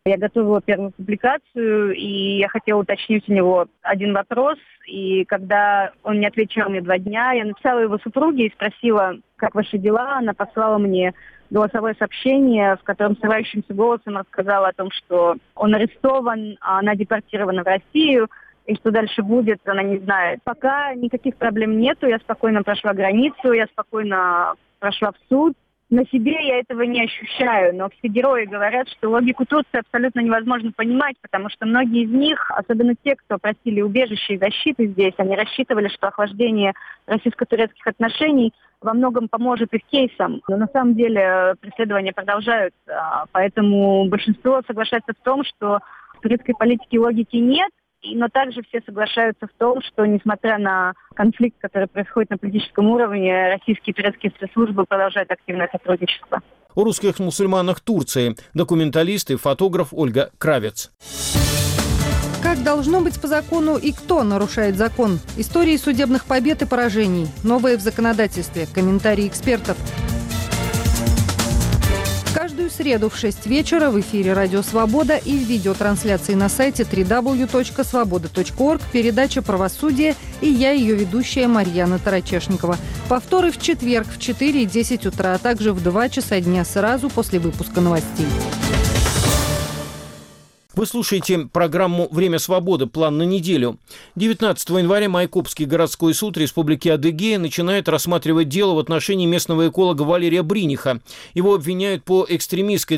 Я готовила первую публикацию, и я хотела уточнить у него один вопрос. И когда он не отвечал мне 2 дня, я написала его супруге и спросила, как ваши дела. Она послала мне голосовое сообщение, в котором срывающимся голосом рассказала о том, что он арестован, а она депортирована в Россию. И что дальше будет, она не знает. Пока никаких проблем нету, я спокойно прошла границу, я спокойно прошла в суд. На себе я этого не ощущаю, но все герои говорят, что логику Турции абсолютно невозможно понимать, потому что многие из них, особенно те, кто просили убежище и защиты здесь, они рассчитывали, что охлаждение российско-турецких отношений во многом поможет их кейсам. Но на самом деле преследования продолжаются, поэтому большинство соглашается в том, что в турецкой политике логики нет. Но также все соглашаются в том, что, несмотря на конфликт, который происходит на политическом уровне, российские и турецкие спецслужбы продолжают активное сотрудничество. О русских мусульманах Турции. Документалист и фотограф Ольга Кравец. Как должно быть по закону и кто нарушает закон? Истории судебных побед и поражений. Новые в законодательстве. Комментарии экспертов. Каждую среду в 6 вечера в эфире «Радио Свобода» и в видеотрансляции на сайте www.svoboda.org передача «Правосудие» и я, ее ведущая Марьяна Тарачешникова. Повторы в четверг в 4 и 10 утра, а также в 2 часа дня сразу после выпуска новостей. Вы слушаете программу «Время свободы. План на неделю». 19 января Майкопский городской суд Республики Адыгея начинает рассматривать дело в отношении местного эколога Валерия Бриниха. Его обвиняют по экстремистской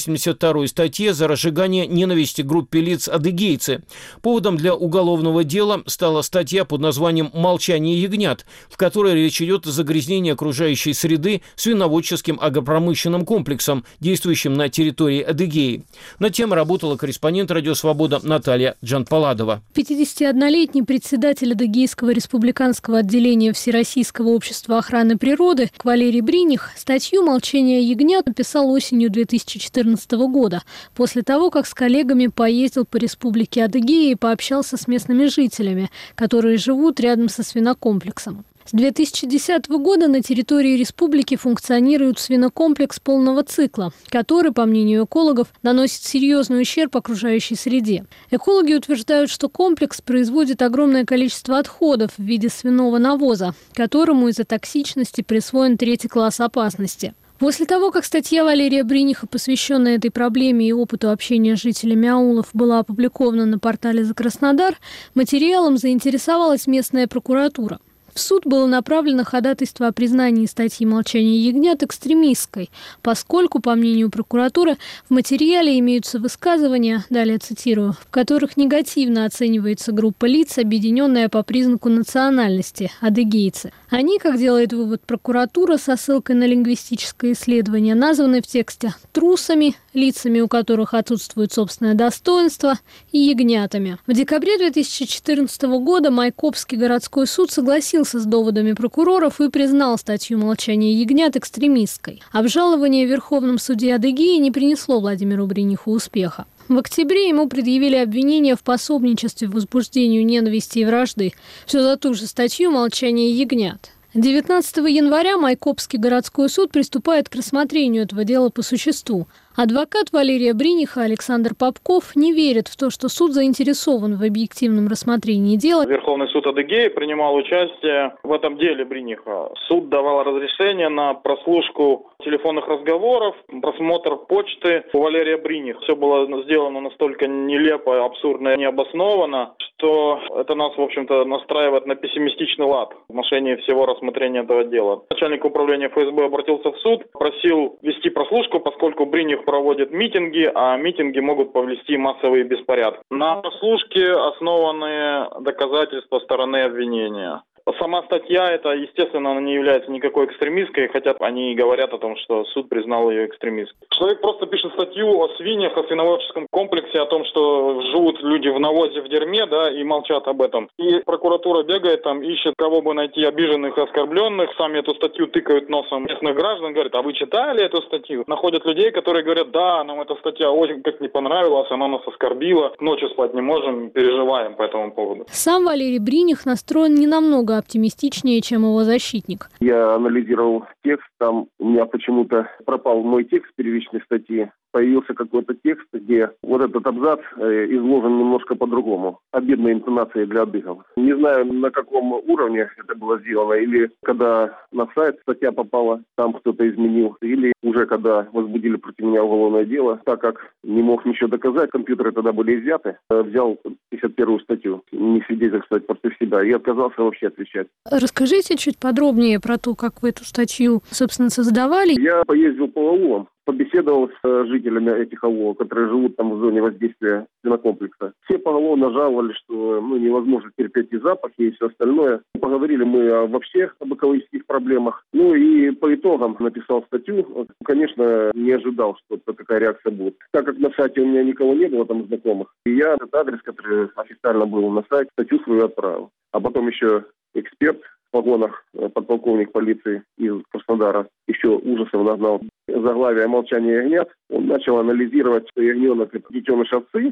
282 статье за разжигание ненависти к группе лиц адыгейцы. Поводом для уголовного дела стала статья под названием «Молчание ягнят», в которой речь идет о загрязнении окружающей среды свиноводческим агропромышленным комплексом, действующим на территории Адыгеи. Над темой работала корреспондент «Радио Свобода» Наталья Джанпаладова. 51-летний председатель Адыгейского республиканского отделения Всероссийского общества охраны природы Валерий Бриних статью «Молчание ягнят» написал осенью 2014 года, после того, как с коллегами поездил по республике Адыгея и пообщался с местными жителями, которые живут рядом со свинокомплексом. С 2010 года на территории республики функционирует свинокомплекс полного цикла, который, по мнению экологов, наносит серьезный ущерб окружающей среде. Экологи утверждают, что комплекс производит огромное количество отходов в виде свиного навоза, которому из-за токсичности присвоен 3-й класс опасности. После того, как статья Валерия Бриниха, посвященная этой проблеме и опыту общения с жителями аулов, была опубликована на портале «За Краснодар», материалом заинтересовалась местная прокуратура. В суд было направлено ходатайство о признании статьи «Молчание ягнят» экстремистской, поскольку, по мнению прокуратуры, в материале имеются высказывания, далее цитирую, в которых негативно оценивается группа лиц, объединенная по признаку национальности – адыгейцы. Они, как делает вывод прокуратура со ссылкой на лингвистическое исследование, названы в тексте трусами, лицами, у которых отсутствует собственное достоинство, и ягнятами. В декабре 2014 года Майкопский городской суд согласился с доводами прокуроров и признал статью «Молчание ягнят» экстремистской. Обжалование в Верховном суде Адыгеи не принесло Владимиру Бриниху успеха. В октябре ему предъявили обвинение в пособничестве возбуждению ненависти и вражды. Все за ту же статью «Молчание ягнят». 19 января Майкопский городской суд приступает к рассмотрению этого дела по существу. Адвокат Валерия Бриниха Александр Попков не верит в то, что суд заинтересован в объективном рассмотрении дела. Верховный суд Адыгеи принимал участие в этом деле Бриниха. Суд давал разрешение на прослушку телефонных разговоров, просмотр почты у Валерия Бриниха. Все было сделано настолько нелепо, абсурдно и необоснованно, что это нас, в общем-то, настраивает на пессимистичный лад в отношении всего рассмотрения этого дела. Начальник управления ФСБ обратился в суд, просил вести прослушку, поскольку Бриних проводит митинги, а митинги могут повлечь массовые беспорядки. На прослушке основаны доказательства стороны обвинения. Сама статья, это, естественно, она не является никакой экстремистской, хотя они и говорят о том, что суд признал ее экстремистской. Человек просто пишет статью о свиньях, о свиноводческом комплексе, о том, что живут люди в навозе, в дерьме, да, и молчат об этом. И прокуратура бегает там, ищет, кого бы найти обиженных и оскорбленных. Сами эту статью тыкают носом местных граждан, говорят, а вы читали эту статью? Находят людей, которые говорят, да, нам эта статья очень как не понравилась, она нас оскорбила, ночью спать не можем, переживаем по этому поводу. Сам Валерий Бриних настроен не намного намного оптимистичнее, чем его защитник. Я анализировал текст, там у меня почему-то пропал мой текст первичной статьи. Появился какой-то текст, где вот этот абзац изложен немножко по-другому. Обидной интонацией для адыгов. Не знаю, на каком уровне это было сделано. Или когда на сайт статья попала, там кто-то изменил. Или уже когда возбудили против меня уголовное дело. Так как не мог ничего доказать, компьютеры тогда были изъяты. Взял 51-ю статью, не свидетельствовать против себя. И отказался вообще отвечать. Расскажите чуть подробнее про то, как вы эту статью, собственно, создавали. Я поездил по аулам. Побеседовал с жителями этих аулов, которые живут там в зоне воздействия свинокомплекса. Все поголовно жаловались, что невозможно терпеть и запахи, и все остальное. Поговорили мы вообще об экологических проблемах. И по итогам написал статью. Конечно, не ожидал, что такая реакция будет. Так как на сайте у меня никого не было там знакомых, и я этот адрес, который официально был на сайте, статью свою отправил. А потом еще эксперт в погонах, подполковник полиции из Краснодара, еще ужасом нагнал заглавие «Молчание ягнят». Он начал анализировать, что ягненок – это детеныш овцы.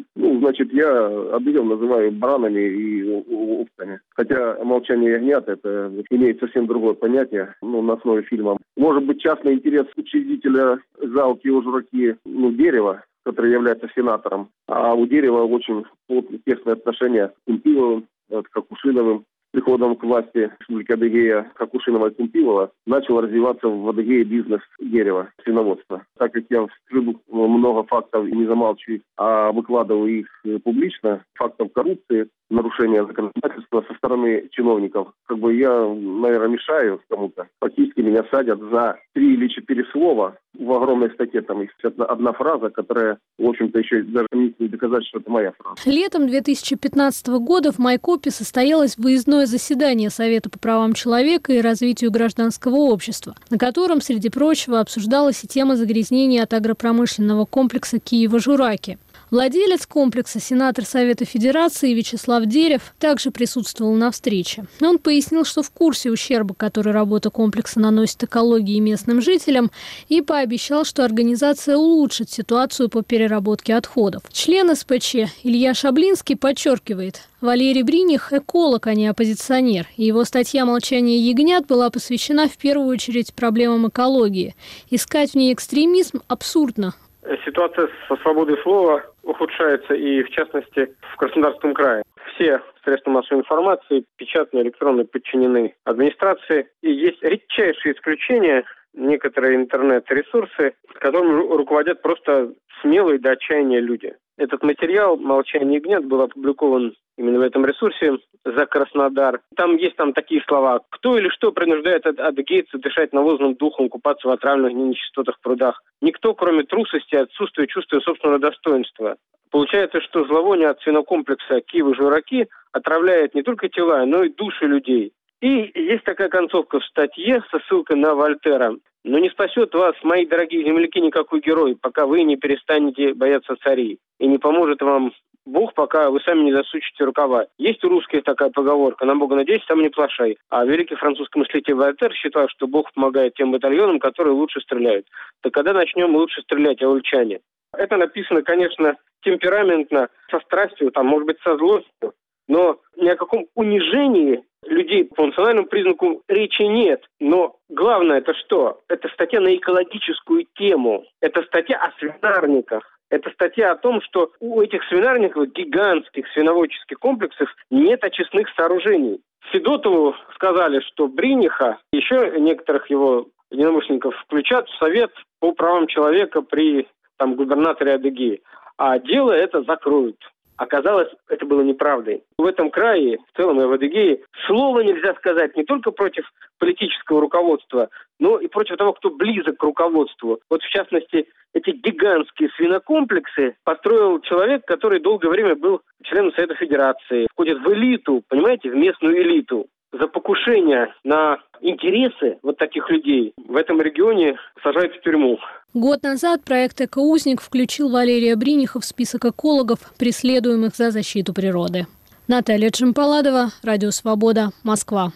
Я адыгов называю баранами и овцами. Хотя «Молчание ягнят» – это имеет совсем другое понятие, на основе фильма. Может быть, частный интерес учредителя ЗАО «Киево-Жураки» дерева, который является сенатором. А у дерева очень тесные отношения с Кумпиловым, с Кокушиновым. Приходом к власти Республики Адыгея Кокушинова и Кумпилова начал развиваться в Адыгее бизнес дерева, свиноводства. Так как я вскрыл много фактов и не замалчиваю, а выкладываю их публично, фактов коррупции, нарушения законодательства со стороны чиновников, я, наверное, мешаю кому-то. Фактически меня садят за 3 или 4 слова. В огромной статье там есть одна фраза, которая, в общем-то, еще даже не доказать, что это моя фраза. Летом 2015 года в Майкопе состоялось выездное заседание Совета по правам человека и развитию гражданского общества, на котором, среди прочего, обсуждалась и тема загрязнения от агропромышленного комплекса Киево-Жураки. Владелец комплекса, сенатор Совета Федерации Вячеслав Дерев, также присутствовал на встрече. Он пояснил, что в курсе ущерба, который работа комплекса наносит экологии и местным жителям, и пообещал, что организация улучшит ситуацию по переработке отходов. Член СПЧ Илья Шаблинский подчеркивает, Валерий Бриних – эколог, а не оппозиционер, и его статья «Молчание ягнят» была посвящена в первую очередь проблемам экологии. Искать в ней экстремизм абсурдно. Ситуация со свободой слова ухудшается и, в частности, в Краснодарском крае. Все средства массовой информации, печатные, электронные, подчинены администрации. И есть редчайшие исключения, некоторые интернет-ресурсы, которыми руководят просто смелые до отчаяния люди. Этот материал «Молчание ягнят» был опубликован именно в этом ресурсе за Краснодар. Там есть такие слова: «Кто или что принуждает адыгейцев дышать навозным духом, купаться в отравленных нечистотах прудах? Никто, кроме трусости и отсутствия чувства собственного достоинства». Получается, что зловоние от свинокомплекса Киево-Жураки отравляет не только тела, но и души людей. И есть такая концовка в статье со ссылкой на Вольтера. «Но не спасет вас, мои дорогие земляки, никакой герой, пока вы не перестанете бояться царей. И не поможет вам Бог, пока вы сами не засучите рукава». Есть у русских такая поговорка: «На Бога надейся, сам не плашай». А великий французский мыслитель Вольтер считал, что Бог помогает тем батальонам, которые лучше стреляют. Так когда начнем лучше стрелять, аульчане? Это написано, конечно, темпераментно, со страстью, может быть, со злостью. Но ни о каком унижении людей по национальному признаку речи нет. Но главное это что? Это статья на экологическую тему. Это статья о свинарниках. Это статья о том, что у этих свинарников, гигантских свиноводческих комплексов, нет очистных сооружений. Федотову сказали, что Бриниха, еще некоторых его единомышленников включат в Совет по правам человека при губернаторе Адыгеи. А дело это закроют. Оказалось, это было неправдой. В этом крае, в целом и в Адыгее, слова нельзя сказать не только против политического руководства, но и против того, кто близок к руководству. Вот в частности, эти гигантские свинокомплексы построил человек, который долгое время был членом Совета Федерации. Входит в элиту, понимаете, в местную элиту. За покушение на интересы вот таких людей в этом регионе сажают в тюрьму. Год назад проект «Экоузник» включил Валерия Бриниха в список экологов, преследуемых за защиту природы. Наталья Джампаладова, Радио Свобода, Москва.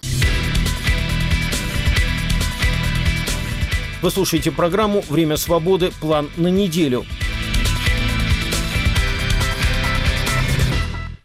Вы слушаете программу «Время свободы. План на неделю».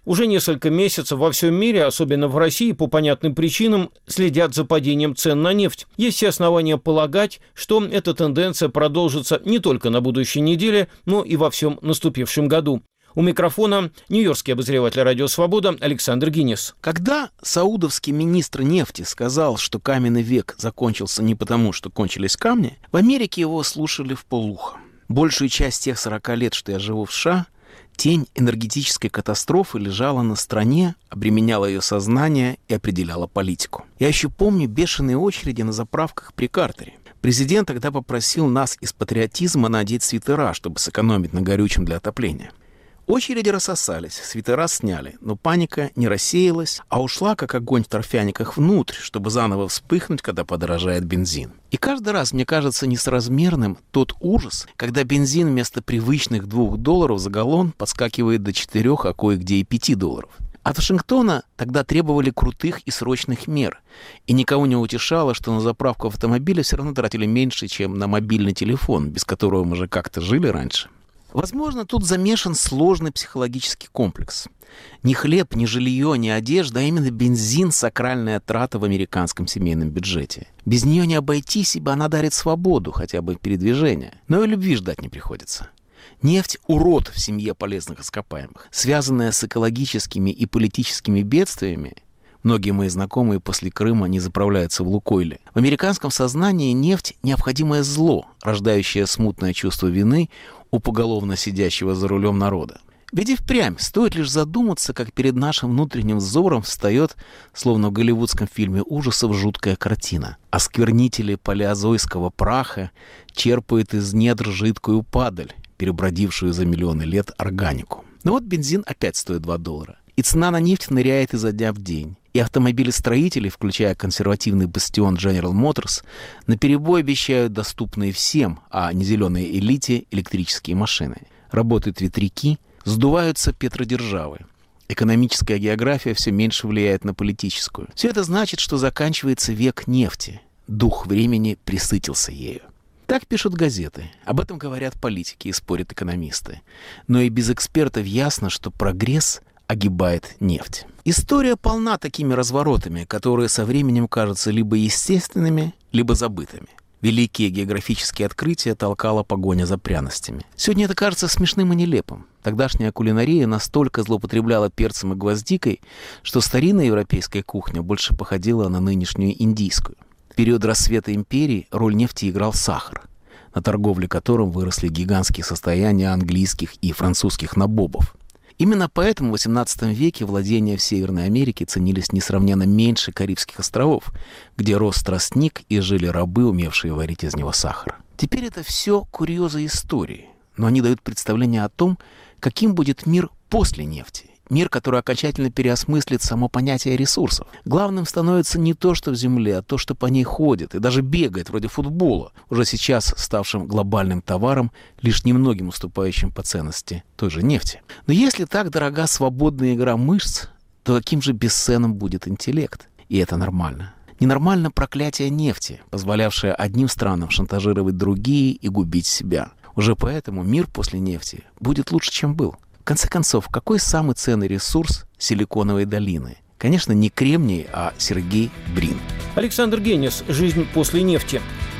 Уже несколько месяцев во всем мире, особенно в России, по понятным причинам, следят за падением цен на нефть. Есть все основания полагать, что эта тенденция продолжится не только на будущей неделе, но и во всем наступившем году. У микрофона нью-йоркский обозреватель «Радио Свобода» Александр Гинис. Когда саудовский министр нефти сказал, что каменный век закончился не потому, что кончились камни, в Америке его слушали вполуха. Большую часть тех 40 лет, что я живу в США, тень энергетической катастрофы лежала на стране, обременяла ее сознание и определяла политику. Я еще помню бешеные очереди на заправках при Картере. Президент тогда попросил нас из патриотизма надеть свитера, чтобы сэкономить на горючем для отопления. Очереди рассосались, свитера сняли, но паника не рассеялась, а ушла, как огонь в торфяниках, внутрь, чтобы заново вспыхнуть, когда подорожает бензин. И каждый раз мне кажется несоразмерным тот ужас, когда бензин вместо привычных $2 за галлон подскакивает до 4, а кое-где и $5. От Вашингтона тогда требовали крутых и срочных мер, и никого не утешало, что на заправку автомобиля все равно тратили меньше, чем на мобильный телефон, без которого мы же как-то жили раньше. Возможно, тут замешан сложный психологический комплекс. Ни хлеб, ни жилье, ни одежда, а именно бензин – сакральная трата в американском семейном бюджете. Без нее не обойтись, ибо она дарит свободу, хотя бы передвижения. Но и любви ждать не приходится. Нефть – урод в семье полезных ископаемых. Связанная с экологическими и политическими бедствиями, многие мои знакомые после Крыма не заправляются в Лукойле. В американском сознании нефть – необходимое зло, рождающее смутное чувство вины у поголовно сидящего за рулем народа. Ведь и впрямь стоит лишь задуматься, как перед нашим внутренним взором встает, словно в голливудском фильме ужасов, жуткая картина. Осквернители палеозойского праха черпают из недр жидкую падаль, перебродившую за миллионы лет органику. Но вот бензин опять стоит $2. И цена на нефть ныряет изо дня в день. И автомобилестроители, включая консервативный бастион General Motors, наперебой обещают доступные всем, а не зеленой элите, электрические машины. Работают ветряки, сдуваются петродержавы. Экономическая география все меньше влияет на политическую. Все это значит, что заканчивается век нефти. Дух времени пресытился ею. Так пишут газеты, об этом говорят политики и спорят экономисты. Но и без экспертов ясно, что прогресс огибает нефть. История полна такими разворотами, которые со временем кажутся либо естественными, либо забытыми. Великие географические открытия толкала погоня за пряностями. Сегодня это кажется смешным и нелепым. Тогдашняя кулинария настолько злоупотребляла перцем и гвоздикой, что старинная европейская кухня больше походила на нынешнюю индийскую. В период расцвета империи роль нефти играл сахар, на торговле которым выросли гигантские состояния английских и французских набобов. Именно поэтому в XVIII веке владения в Северной Америке ценились несравненно меньше Карибских островов, где рос тростник и жили рабы, умевшие варить из него сахар. Теперь это все курьезы истории, но они дают представление о том, каким будет мир после нефти. Мир, который окончательно переосмыслит само понятие ресурсов. Главным становится не то, что в земле, а то, что по ней ходит и даже бегает, вроде футбола, уже сейчас ставшим глобальным товаром, лишь немногим уступающим по ценности той же нефти. Но если так дорога свободная игра мышц, то каким же бесценным будет интеллект? И это нормально. Ненормально проклятие нефти, позволявшее одним странам шантажировать другие и губить себя. Уже поэтому мир после нефти будет лучше, чем был. В конце концов, какой самый ценный ресурс Силиконовой долины? Конечно, не кремний, а Сергей Брин. Александр Гинис. Жизнь после нефти.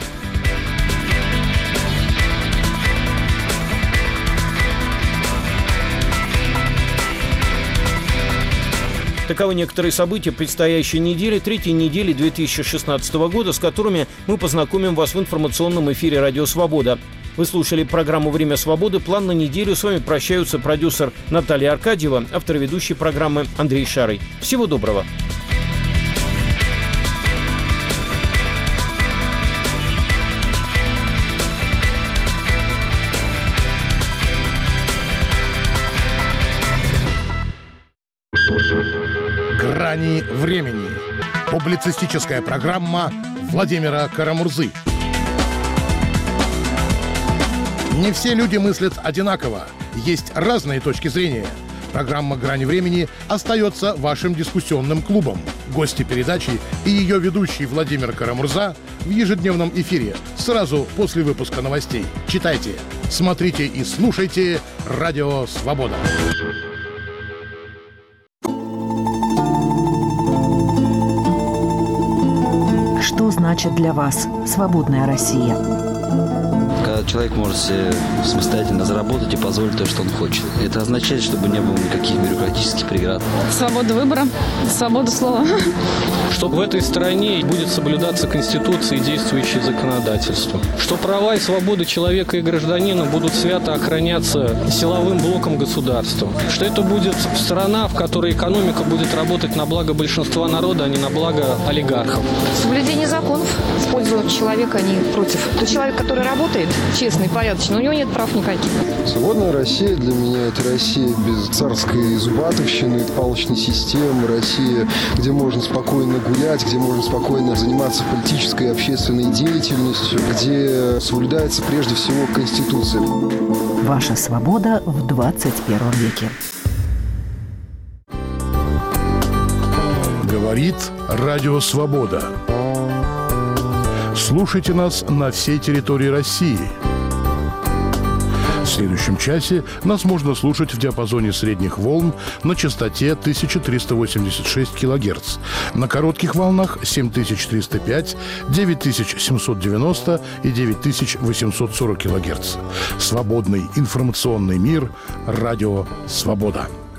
Таковы некоторые события предстоящей недели, третьей недели 2016 года, с которыми мы познакомим вас в информационном эфире «Радио Свобода». Вы слушали программу «Время свободы». План на неделю. С вами прощаются продюсер Наталья Аркадьева, автор и ведущий программы Андрей Шарый. Всего доброго. «Грани времени». Публицистическая программа Владимира Карамурзы. Не все люди мыслят одинаково. Есть разные точки зрения. Программа «Грани времени» остается вашим дискуссионным клубом. Гости передачи и ее ведущий Владимир Карамурза в ежедневном эфире сразу после выпуска новостей. Читайте, смотрите. 'Смотрите и слушайте Радио Свобода'. значит для вас свободная Россия? Когда человек может себе самостоятельно заработать и позволить то, что он хочет. Это означает, чтобы не было никаких бюрократических преград. Свобода выбора, свобода слова. Что в этой стране будет соблюдаться Конституция и действующее законодательство. Что права и свободы человека и гражданина будут свято охраняться силовым блоком государства. Что это будет страна, в которой экономика будет работать на благо большинства народа, а не на благо олигархов. Соблюдение законов в пользу человека, а не против. Тот человек, который работает, честный, порядочный, у него нет прав никаких. Свободная Россия для меня – это Россия без царской зубатовщины, палочной системы, Россия, где можно спокойно гулять, где можно спокойно заниматься политической и общественной деятельностью, где соблюдается прежде всего Конституция. Ваша свобода в 21 веке. Говорит Радио Свобода. Слушайте нас на всей территории России. В следующем часе нас можно слушать в диапазоне средних волн на частоте 1386 кГц, на коротких волнах 7305, 9790 и 9840 кГц. Свободный информационный мир. Радио Свобода.